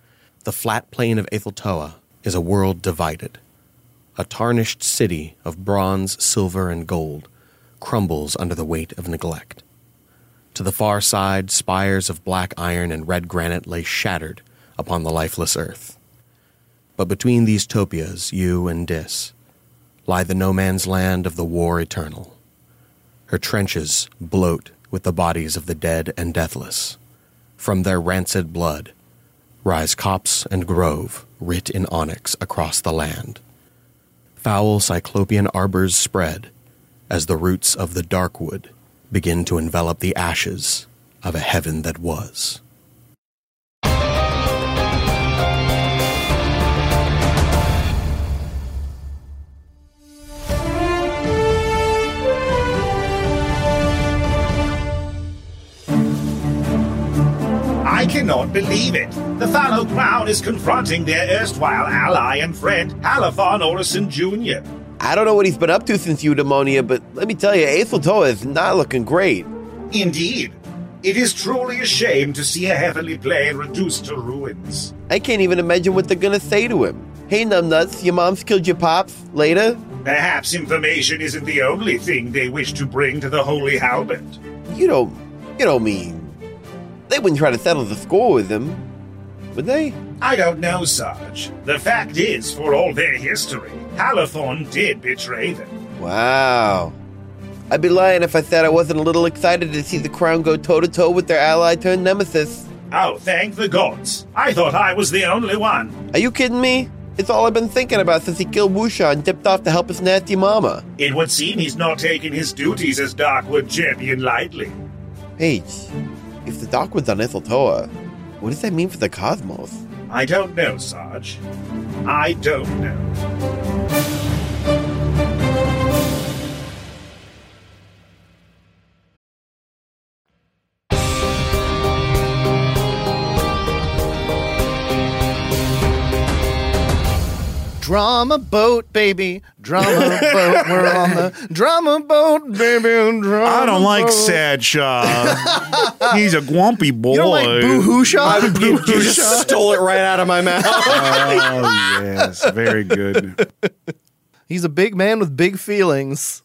Speaker 3: the flat plain of Aetheltoa is a world divided. A tarnished city of bronze, silver, and gold crumbles under the weight of neglect. To the far side, spires of black iron and red granite lay shattered upon the lifeless earth. But between these topias, you and Dis, lie the no-man's land of the war eternal. Her trenches bloat with the bodies of the dead and deathless. From their rancid blood rise copse and grove writ in onyx across the land. Foul cyclopean arbors spread as the roots of the darkwood begin to envelop the ashes of a heaven that was.
Speaker 1: I cannot believe it. The fallow crown is confronting their erstwhile ally and friend, Halifon Orison Junior
Speaker 18: I don't know what he's been up to since Eudaimonia, but let me tell you, Aetheltoa is not looking great.
Speaker 1: Indeed. It is truly a shame to see a heavenly plane reduced to ruins.
Speaker 18: I can't even imagine what they're gonna say to him. Hey, numbnuts, your mom's killed your pops. Later?
Speaker 1: Perhaps information isn't the only thing they wish to bring to the Holy Halberd.
Speaker 18: You don't, you don't mean... They wouldn't try to settle the score with him, would they?
Speaker 1: I don't know, Sarge. The fact is, for all their history, Halifon did betray them.
Speaker 18: Wow. I'd be lying if I said I wasn't a little excited to see the crown go toe-to-toe with their ally turned nemesis.
Speaker 1: Oh, thank the gods. I thought I was the only one.
Speaker 18: Are you kidding me? It's all I've been thinking about since he killed Wusha and dipped off to help his nasty mama.
Speaker 1: It would seem he's not taking his duties as Darkwood champion lightly.
Speaker 18: Hey, if the Darkwood's on Aetheltoa, what does that mean for the cosmos?
Speaker 1: I don't know, Sarge. I don't know.
Speaker 4: Drama boat, baby. Drama boat. We're on the drama boat, baby. Drama
Speaker 5: I don't like
Speaker 4: boat.
Speaker 5: Sad Shaw. He's a grumpy boy.
Speaker 4: You don't like Boo-Hoo Shaw?
Speaker 3: You just stole it right out of my mouth.
Speaker 5: Oh, yes. Very good.
Speaker 4: He's a big man with big feelings.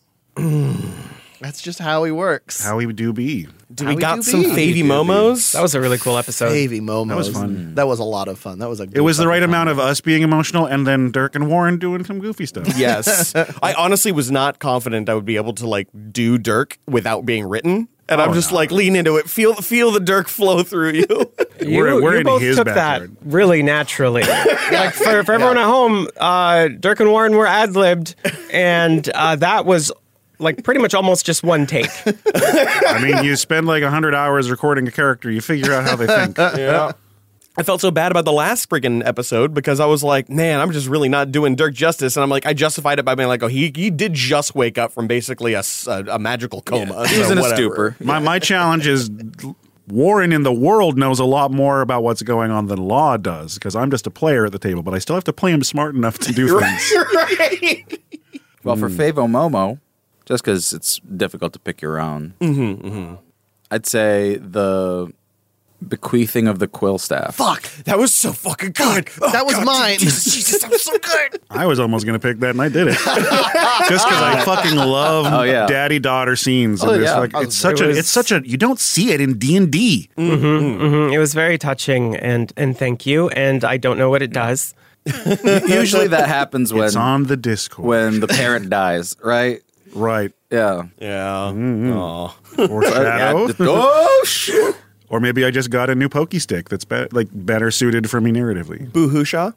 Speaker 4: That's just how he works.
Speaker 5: How he do be.
Speaker 3: Do we got some Favy Momos?
Speaker 6: That was a really cool episode.
Speaker 4: Favy Momos.
Speaker 5: That was fun.
Speaker 4: That was a lot of fun. That was a.
Speaker 5: It was the right amount of us being emotional and then Dirk and Warren doing some goofy stuff.
Speaker 3: Yes. I honestly was not confident I would be able to like do Dirk without being written. And
Speaker 5: Oh,
Speaker 3: I'm just
Speaker 5: no.
Speaker 3: like lean into it. Feel feel the Dirk flow through you.
Speaker 6: You,
Speaker 5: We're- we're
Speaker 6: you
Speaker 5: in
Speaker 6: both
Speaker 5: his
Speaker 6: took
Speaker 5: backyard.
Speaker 6: that really naturally. Like for, for everyone at home, uh, Dirk and Warren were ad-libbed, and uh, that was like pretty much almost just one take.
Speaker 5: I mean, you spend like one hundred hours recording a character, you figure out how they think.
Speaker 3: Yeah. I felt so bad about the last freaking episode because I was like, man, I'm just really not doing Dirk justice. And I'm like, I justified it by being like, oh, he he did just wake up from basically a, s- a- a magical coma.
Speaker 7: He was
Speaker 3: so
Speaker 7: in a
Speaker 3: whatever.
Speaker 7: stupor.
Speaker 5: My, my challenge is Warren in the world knows a lot more about what's going on than Law does because I'm just a player at the table, but I still have to play him smart enough to do things.
Speaker 3: Right.
Speaker 7: Well, for Favo Momo, just because it's difficult to pick your own,
Speaker 3: Mm-hmm, mm-hmm.
Speaker 7: I'd say the bequeathing of the quill staff.
Speaker 3: Fuck, that was so fucking good. Oh,
Speaker 4: that was
Speaker 3: God,
Speaker 4: mine.
Speaker 3: Jesus, Jesus, that was so good.
Speaker 5: I was almost going to pick that, and I did it. Just because I fucking love
Speaker 7: Oh, yeah.
Speaker 5: daddy-daughter scenes.
Speaker 7: Oh,
Speaker 5: and it's
Speaker 7: yeah.
Speaker 5: like, it's such
Speaker 6: It
Speaker 5: a,
Speaker 6: was-
Speaker 5: it's such a, you don't see it in D and D.
Speaker 6: Mm-hmm, mm-hmm. It was very touching, and and thank you. And I don't know what it does.
Speaker 7: Usually that happens when
Speaker 5: It's on the Discord.
Speaker 7: when the parent dies, right?
Speaker 5: Right.
Speaker 7: Yeah.
Speaker 3: Yeah.
Speaker 5: Mm-hmm.
Speaker 3: Aw.
Speaker 5: Or Shadow.
Speaker 7: Yeah. Oh shit!
Speaker 5: Or maybe I just got a new pokey stick that's be- like better suited for me narratively.
Speaker 3: Boo-hoo Shaw.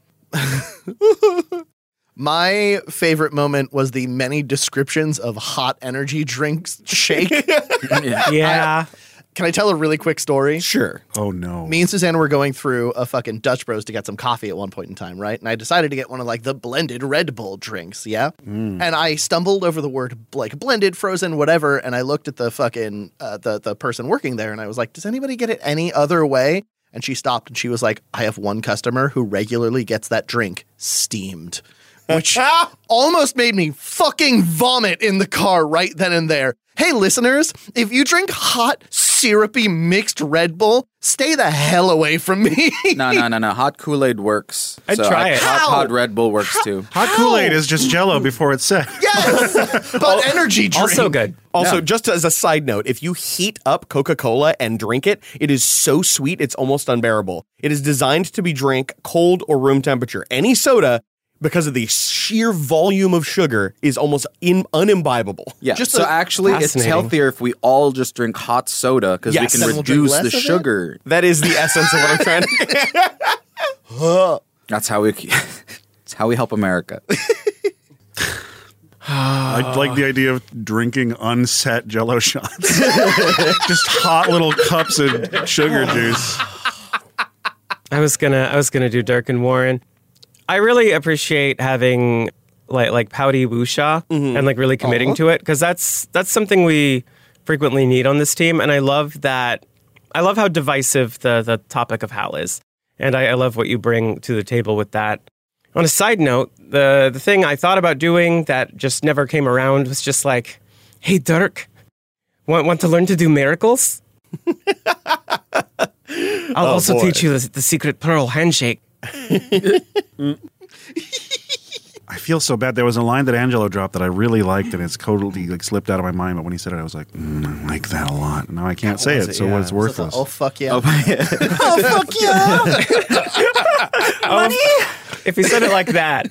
Speaker 4: My favorite moment was the many descriptions of hot energy drinks shake.
Speaker 7: Yeah.
Speaker 6: Yeah.
Speaker 4: Can I tell a really quick story?
Speaker 3: Sure.
Speaker 5: Oh no.
Speaker 4: Me and Susanna were going through a fucking Dutch Bros to get some coffee at one point in time, right? And I decided to get one of like the blended Red Bull drinks, yeah?
Speaker 5: Mm.
Speaker 4: And I stumbled over the word like blended, frozen, whatever, and I looked at the fucking uh, the the person working there and I was like, "Does anybody get it any other way?" And she stopped and she was like, "I have one customer who regularly gets that drink steamed." which almost made me fucking vomit in the car right then and there. Hey, listeners, if you drink hot, syrupy, mixed Red Bull, stay the hell away from me.
Speaker 7: No, no, no, no. Hot Kool-Aid works.
Speaker 6: I'd
Speaker 7: So,
Speaker 6: try
Speaker 7: like,
Speaker 6: it.
Speaker 7: Hot,
Speaker 4: How?
Speaker 7: hot Red Bull works too.
Speaker 5: Hot Kool-Aid is just Jello before it's set.
Speaker 4: Yes, but energy drink.
Speaker 6: Also good.
Speaker 3: Also,
Speaker 7: Yeah.
Speaker 3: just as a side note, if you heat up Coca-Cola and drink it, it is so sweet it's almost unbearable. It is designed to be drank cold or room temperature. Any soda, because of the sheer volume of sugar, is almost in, unimbibable.
Speaker 7: Yeah.
Speaker 3: Just
Speaker 7: so
Speaker 3: a-
Speaker 7: actually, it's
Speaker 6: fascinating.
Speaker 7: healthier if we all just drink hot soda because
Speaker 3: Yes.
Speaker 7: we
Speaker 3: Then
Speaker 7: can
Speaker 4: we'll drink
Speaker 7: reduce
Speaker 4: less
Speaker 7: the
Speaker 4: of it?
Speaker 7: sugar.
Speaker 3: that is the essence of what I'm trying to.
Speaker 7: That's how we. It's how we help America.
Speaker 5: I like the idea of drinking unset Jello shots. Just hot little cups of sugar juice.
Speaker 6: I was gonna I was gonna do Dirk and Warren. I really appreciate having like like pouty wuxia and like really committing
Speaker 4: Uh-huh.
Speaker 6: to it, because that's that's something we frequently need on this team, and I love that. I love how divisive the the topic of Hal is, and I, I love what you bring to the table with that. On a side note, the the thing I thought about doing that just never came around was just like, hey Dirk, want want to learn to do miracles? I'll
Speaker 3: Oh,
Speaker 6: also
Speaker 3: boy.
Speaker 6: teach you the, the secret pearl handshake.
Speaker 5: I feel so bad. There was a line that Angelo dropped that I really liked, and it's totally like slipped out of my mind. But when he said it, I was like, mm, I like that a lot. Now I can't say
Speaker 3: was
Speaker 5: it,
Speaker 3: it?
Speaker 5: so
Speaker 3: Yeah.
Speaker 5: it's worthless.
Speaker 4: Oh, fuck yeah.
Speaker 7: Oh,
Speaker 4: Oh, fuck yeah.
Speaker 6: Money? If he said it like that.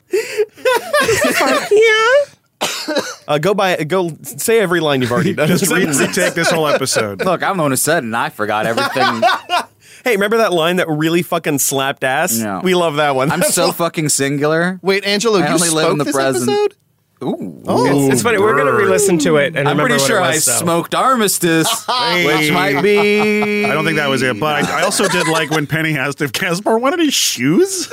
Speaker 3: Uh, go by. Go say every line you've already done.
Speaker 5: Just read retake this whole episode.
Speaker 7: Look, I'm the one who said it, and I forgot everything.
Speaker 3: Hey, remember that line that really fucking slapped ass?
Speaker 7: No.
Speaker 3: We love that one.
Speaker 7: I'm
Speaker 3: That's
Speaker 7: so
Speaker 3: all-
Speaker 7: fucking singular.
Speaker 4: Wait, Angelo,
Speaker 7: I
Speaker 4: you
Speaker 7: only live
Speaker 4: spoke
Speaker 7: in the
Speaker 4: this
Speaker 7: present.
Speaker 4: episode?
Speaker 7: Ooh.
Speaker 4: Oh,
Speaker 6: It's funny. We're going to re-listen to it and
Speaker 7: I'm
Speaker 6: remember
Speaker 7: pretty
Speaker 6: what
Speaker 7: sure
Speaker 6: it
Speaker 7: I
Speaker 6: was, so.
Speaker 7: smoked Armistice,
Speaker 5: Hey.
Speaker 7: which might be.
Speaker 5: I don't think that was it, but I, I also did like when Penny asked if Caspar wanted his shoes.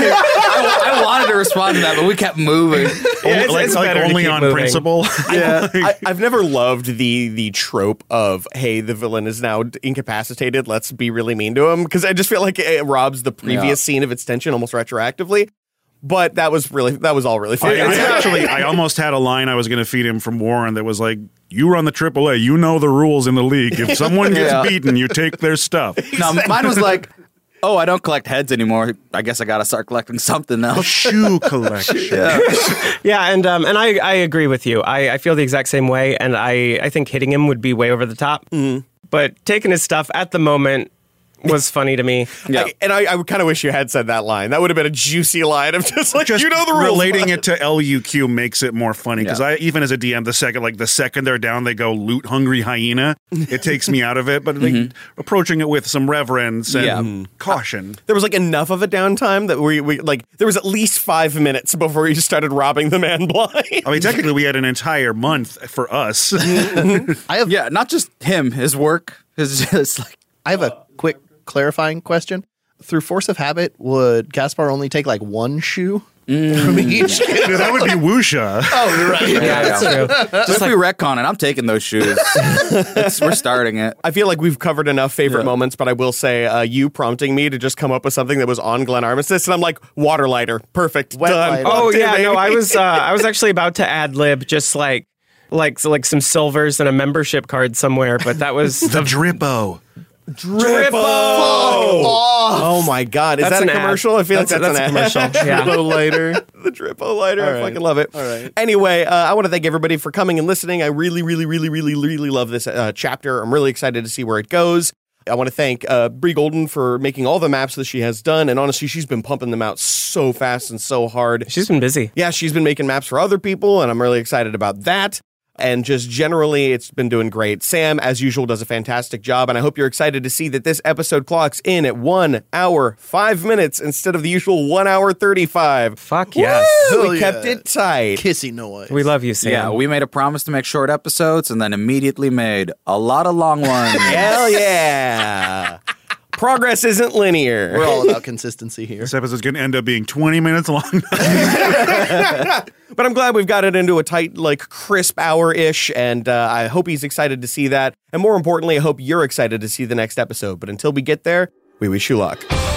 Speaker 7: I, I wanted to respond to that, but we kept moving.
Speaker 6: Yeah, it's-
Speaker 5: like
Speaker 6: it's
Speaker 5: like
Speaker 6: better to
Speaker 5: only
Speaker 6: keep
Speaker 5: on
Speaker 6: moving.
Speaker 5: principle.
Speaker 3: Yeah, I, I've never loved the the trope of hey, the villain is now incapacitated. Let's be really mean to him, because I just feel like it robs the previous
Speaker 7: Yeah.
Speaker 3: scene of its tension almost retroactively. But that was really that was all really
Speaker 5: I,
Speaker 3: funny.
Speaker 5: I actually, I almost had a line I was going to feed him from Warren that was like, "You run the triple A, you know the rules in the league. If someone gets
Speaker 7: Yeah.
Speaker 5: beaten, you take their stuff."
Speaker 7: No, mine was like, oh, I don't collect heads anymore. I guess I got to start collecting something else.
Speaker 5: Shoe collection.
Speaker 7: Yeah.
Speaker 6: Yeah, and um, and I, I agree with you. I, I feel the exact same way, and I, I think hitting him would be way over the top. Mm. But taking his stuff at the moment was funny to me.
Speaker 7: Yeah.
Speaker 3: I- and I, I kind of wish you had said that line. That would have been a juicy line of just like,
Speaker 5: Just
Speaker 3: you know the rules.
Speaker 5: relating it to L U Q makes it more funny because
Speaker 7: Yeah.
Speaker 5: I even as a D M, the second like the second they're down, they go loot hungry hyena. It takes me out of it, but like, approaching it with some reverence and
Speaker 7: Yeah.
Speaker 5: caution.
Speaker 3: There was like enough of a downtime that we, we like there was at least five minutes before we started robbing the man blind.
Speaker 5: I mean, technically, we had an entire month for us.
Speaker 4: I have
Speaker 7: Yeah, not just him, his work. His just like.
Speaker 4: I have a quick clarifying question. Through force of habit, would Gaspar only take like one shoe from each?
Speaker 5: Dude, that would be wuxia.
Speaker 4: Oh, you're right.
Speaker 7: Yeah,
Speaker 6: That's true.
Speaker 7: Just like we retcon it, I'm taking those shoes. It's- we're starting it.
Speaker 3: I feel like we've covered enough favorite
Speaker 7: Yeah.
Speaker 3: moments, but I will say uh, you prompting me to just come up with something that was on Glen Armistice, and I'm like, water lighter, perfect,
Speaker 4: Wet
Speaker 3: done.
Speaker 4: lighter.
Speaker 6: Oh
Speaker 3: Locked in,
Speaker 6: yeah, no,
Speaker 3: baby.
Speaker 6: I was uh, I was actually about to ad lib just like like so like some silvers and a membership card somewhere, but that was
Speaker 5: The Drippo.
Speaker 3: Drippo. Oh my god, is
Speaker 6: That's
Speaker 3: that
Speaker 6: an
Speaker 3: a
Speaker 6: ad.
Speaker 3: commercial? I feel
Speaker 6: That's a-
Speaker 3: like that's,
Speaker 6: that's
Speaker 3: an
Speaker 6: a
Speaker 3: ad.
Speaker 6: commercial, yeah.
Speaker 3: Drippo lighter, the Drippo lighter. I
Speaker 4: right.
Speaker 3: fucking love it.
Speaker 4: All right.
Speaker 3: Anyway, uh, I want to thank everybody for coming and listening. I really, really, really, really, really love this uh, chapter. I'm really excited to see where it goes. I want to thank uh, Brie Golden for making all the maps that she has done, and honestly, she's been pumping them out so fast and so hard.
Speaker 6: She's been busy.
Speaker 3: Yeah, she's been making maps for other people, and I'm really excited about that. And just generally, it's been doing great. Sam, as usual, does a fantastic job, and I hope you're excited to see that this episode clocks in at one hour, five minutes instead of the usual one hour, thirty-five.
Speaker 6: Fuck yes.
Speaker 3: Woo!
Speaker 4: Hell
Speaker 3: We
Speaker 4: yeah.
Speaker 3: kept it tight.
Speaker 4: Kissy noise.
Speaker 6: We love you, Sam.
Speaker 7: Yeah, we made a promise to make short episodes and then immediately made a lot of long ones.
Speaker 3: Hell yeah. Progress isn't linear.
Speaker 4: We're all about consistency here.
Speaker 5: This episode's going to end up being twenty minutes long.
Speaker 3: But I'm glad we've got it into a tight, like, crisp hour-ish, and uh, I hope he's excited to see that. And more importantly, I hope you're excited to see the next episode. But until we get there, we wish you luck.